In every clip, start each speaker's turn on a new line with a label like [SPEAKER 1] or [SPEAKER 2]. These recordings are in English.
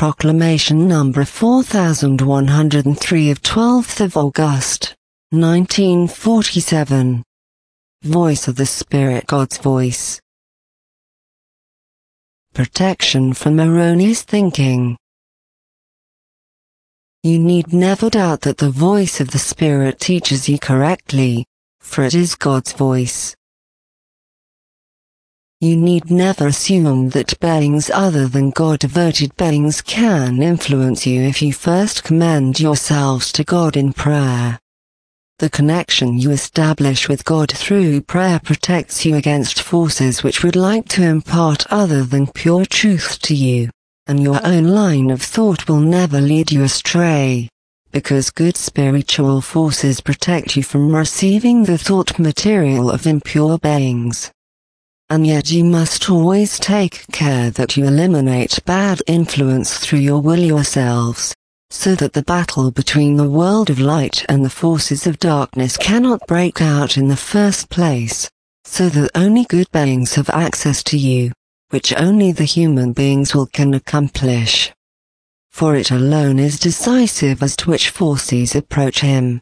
[SPEAKER 1] Proclamation number 4103 of 12th of August, 1947. Voice of the Spirit, God's voice. Protection from erroneous thinking. You need never doubt that the voice of the Spirit teaches you correctly, for it is God's voice. You need never assume that beings other than God-devoted beings can influence you if you first commend yourselves to God in prayer. The connection you establish with God through prayer protects you against forces which would like to impart other than pure truth to you, and your own line of thought will never lead you astray, because good spiritual forces protect you from receiving the thought material of impure beings. And yet you must always take care that you eliminate bad influence through your will yourselves, so that the battle between the world of light and the forces of darkness cannot break out in the first place, so that only good beings have access to you, which only the human beings can accomplish. For it alone is decisive as to which forces approach him.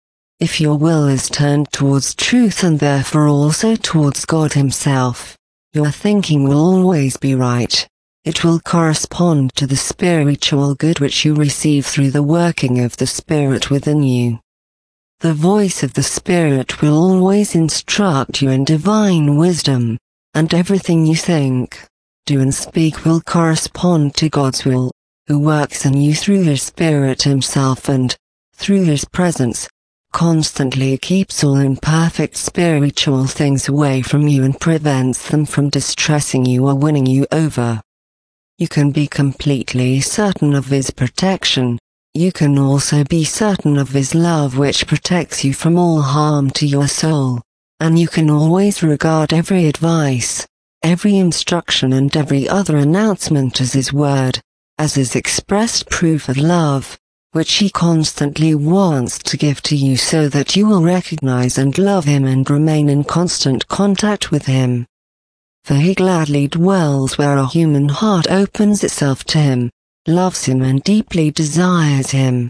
[SPEAKER 1] If your will is turned towards truth and therefore also towards God himself, your thinking will always be right. It will correspond to the spiritual good which you receive through the working of the Spirit within you. The voice of the Spirit will always instruct you in divine wisdom, and everything you think, do and speak will correspond to God's will, who works in you through his Spirit himself and, through his presence, constantly keeps all imperfect spiritual things away from you and prevents them from distressing you or winning you over. You can be completely certain of his protection. You can also be certain of his love which protects you from all harm to your soul, and you can always regard every advice, every instruction and every other announcement as his word, as his expressed proof of love, which he constantly wants to give to you so that you will recognize and love him and remain in constant contact with him. For he gladly dwells where a human heart opens itself to him, loves him and deeply desires him.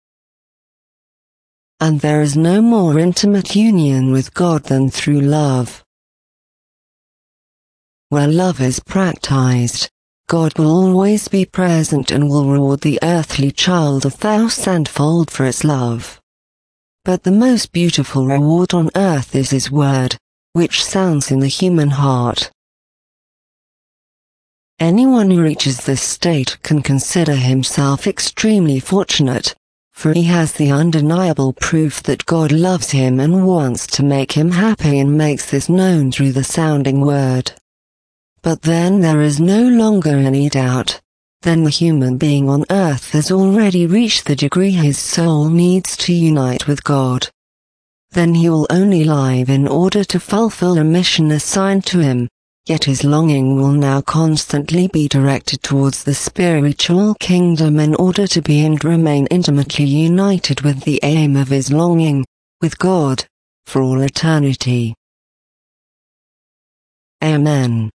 [SPEAKER 1] And there is no more intimate union with God than through love. Where love is practiced, God will always be present and will reward the earthly child 1,000-fold for its love. But the most beautiful reward on earth is his word, which sounds in the human heart. Anyone who reaches this state can consider himself extremely fortunate, for he has the undeniable proof that God loves him and wants to make him happy and makes this known through the sounding word. But then there is no longer any doubt. Then the human being on earth has already reached the degree his soul needs to unite with God. Then he will only live in order to fulfill a mission assigned to him, yet his longing will now constantly be directed towards the spiritual kingdom in order to be and remain intimately united with the aim of his longing, with God, for all eternity. Amen.